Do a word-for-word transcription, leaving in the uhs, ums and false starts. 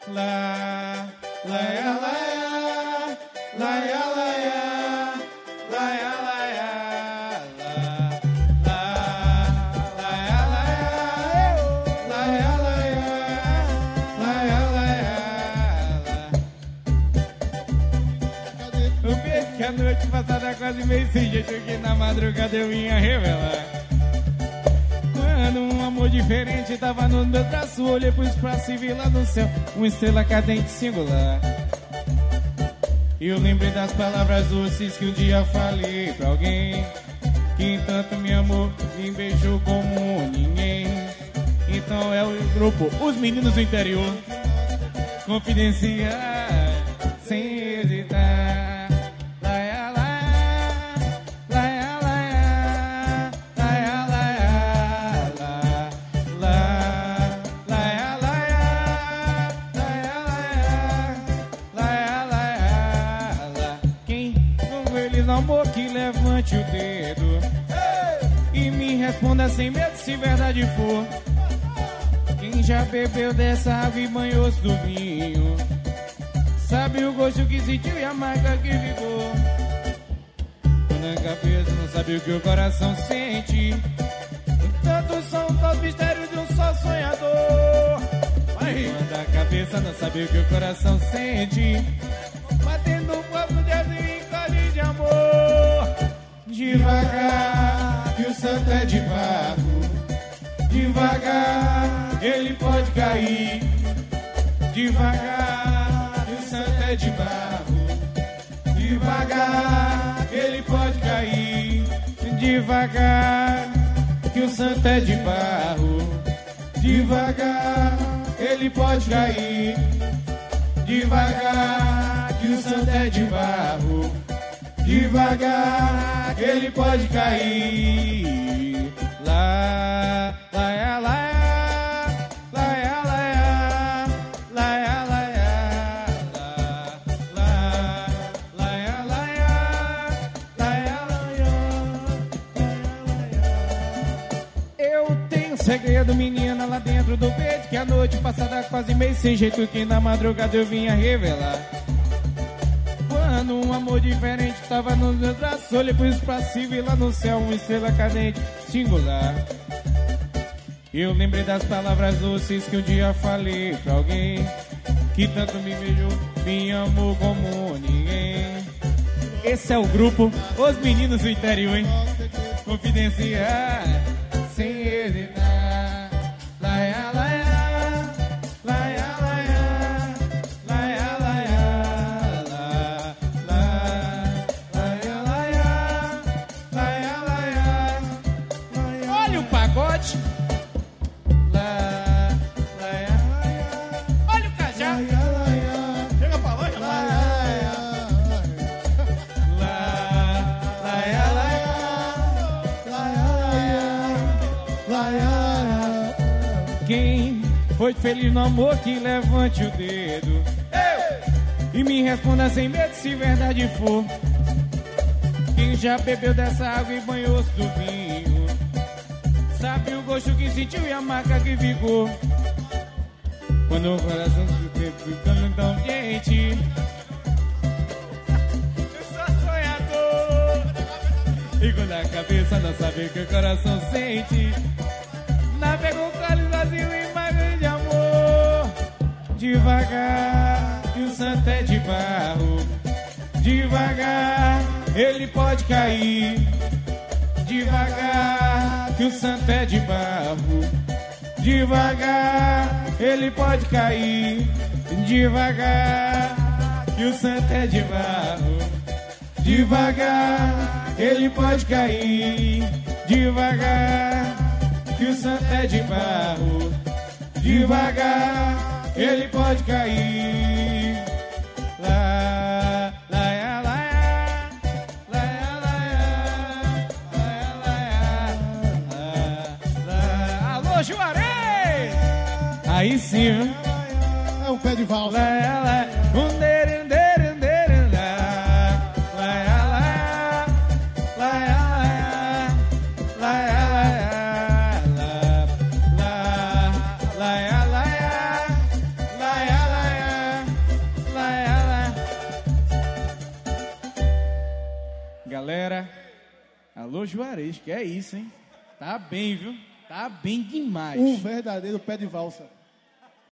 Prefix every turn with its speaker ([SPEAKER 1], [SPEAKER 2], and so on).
[SPEAKER 1] Lá, laia, laia, laia, laia, laia, laia, lá, laia, laia, laia, laia, laia, laia. O beijo que a noite passada quase meio sem jeito que na madrugada eu vinha revelar. Quando um amor diferente tava no meu braço, olhei pro espaço e vi lá no céu uma estrela cadente singular. E eu lembrei das palavras doces que um dia falei pra alguém, que tanto me amou, me beijou como ninguém. Então é o grupo Os Meninos do Interior, confidenciar sem hesitar. Que levante o dedo e me responda sem medo se verdade for. Quem já bebeu dessa água e banhou-se do vinho sabe o gosto que sentiu e a marca que ficou. Na cabeça não sabe o que o coração sente. Tantos são os mistérios de um só sonhador. Na cabeça não sabe o que o coração sente. Batendo um copo de azinho e cole de amor. Devagar, que o santo é de barro. Devagar, ele pode cair. Devagar, que o santo é de barro. Devagar, ele pode cair. Devagar, que o santo é de barro. Devagar, ele pode cair. Devagar, que o santo é de barro. Devagar, ele pode cair. Lá, lá, lá, lá, lá, lá, lá, lá, lá, lá, lá. Eu tenho um segredo, menina, lá dentro do peito, que a noite passada quase meio sem jeito, que na madrugada eu vinha revelar. Quando um amor diferente tava nos meus braços, olhei pro espaço e vi lá no céu uma estrela cadente singular. Eu lembrei das palavras doces que um dia falei pra alguém, que tanto me beijou, me amou como ninguém. Esse é o grupo Os Meninos do Interior, hein? Confidenciar sem hesitar. Laia, laia. Quem foi feliz no amor que levante o dedo, eu! E me responda sem medo se verdade for. Quem já bebeu dessa água e banhou-se do vinho sabe o gosto que sentiu e a marca que ficou. Quando o coração se teve ficando tão quente, eu sou sonhador. E quando a cabeça não sabe o que o coração sente, navega um cálice vazio em magas de amor. Devagar, que o santo é de barro. Devagar, ele pode cair. Devagar, que o santo é de barro. Devagar, ele pode cair. Devagar, que o santo é de barro. Devagar, ele pode cair. Devagar, que o santo é de barro. Devagar, ele pode cair. Lá, lá, lá, lá, lá, lá, lá. Alô, Juarez! Aí sim, viu?
[SPEAKER 2] É um pé de valsa.
[SPEAKER 1] Lá, lá, um derin, derin, derin, lá, lá, lá, lá, lá, lá, lá, lá, lá, lá, lá, lá, lá, galera. Alô, Juarez, que é isso, hein? Tá bem, viu? Tá bem demais.
[SPEAKER 2] Um verdadeiro pé de valsa.